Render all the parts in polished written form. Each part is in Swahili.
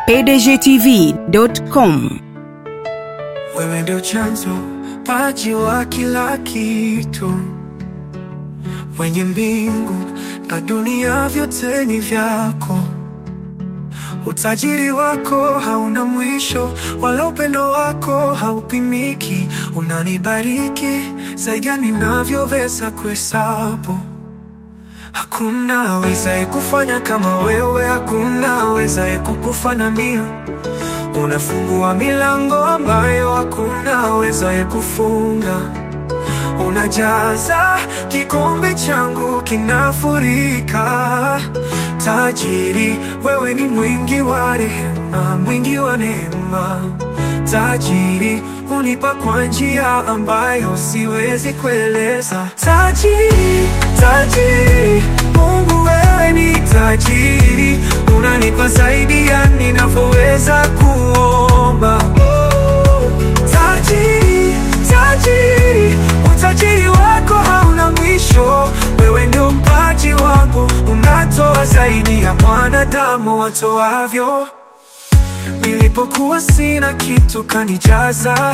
pdgtv.com. Wewe ndio chanzo, paji wa kila kitu. Mwenye mbingu na dunia vyote ni vyako. Utajiri wako hauna mwisho, wala upendo wako haupimiki. Unanibariki zaidi ya ninavyoweza kuhesabu. Hakuna awezaye kufanya kama wewe, hakuna awezaye kukufanania. Unafungua milango ambayo hakuna awezaye kufunga. Unajaza kikombe changu kinafurika. Tajiri, wewe ni mwingi wa rehema, mwingi wa neema. Tajiri, unipa kwa njia ambayo siwezi kueleza. Tajiri, tajiri, Mungu wewe ni tajiri. Unanipa zaidi ya ninavyoweza kuomba. Tajiri, tajiri, utajiri wako hauna mwisho. Wewe ndio mpaji wangu, unatoa zaidi ya mwanadamu watoavyo. Nilipokuwa sina kitu kanijaza.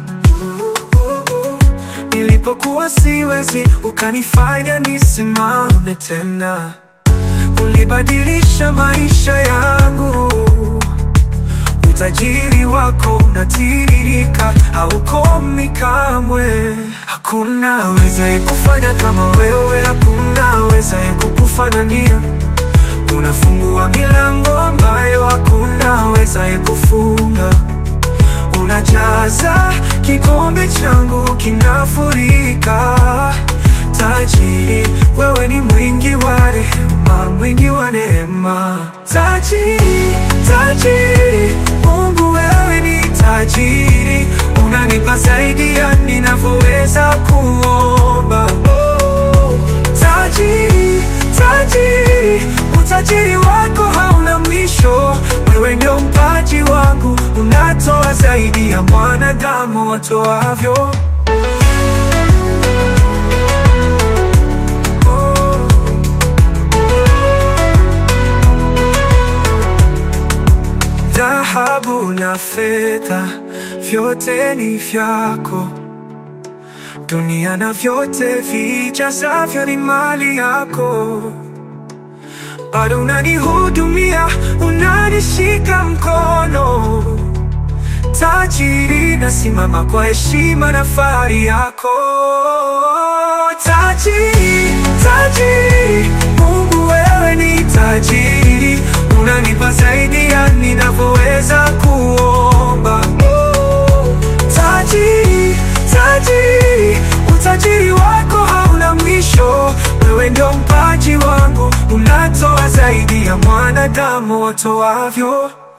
Nilipokuwa siwezi ukanifanya nisimame tena. Ulibadilisha maisha yangu. Utajiri wako unatiririka, haukomi kamwe. Hakuna awezaye kufanya kama wewe, hakuna awezaye kukufanania. Unafungua milango ambayo hakuna awezaye kufunga. Unajaza kikombe changu kinafurika. Tajiri, wewe ni mwingi wa rehema, mwingi wa neema. Tajiri, tajiri, Mungu wewe ni tajiri. Unanipa zaidi ya ninavyoweza kuomba. Tajiri, tajiri, utajiri wako hauna mwisho. Wewe ndio mpaji wangu, unatoa zaidi ya mwanadamu watoavyo. Dhahabu na fedha vyote ni vyako. Dunia na vyote vijazavyo ni mali yako. Bado unanihudumia, unanishika mkono. Tajiri, nasimama kwa heshima na fahari yako. Tajiri, tajiri, Mungu wewe ni tajiri. Unanipa zaidi ya ninavyoweza kuomba. Tajiri, tajiri, utajiri wako hauna mwisho. Wewe ndio mpaji wangu, unatoa zaidi ya mwanadamu watoavyo.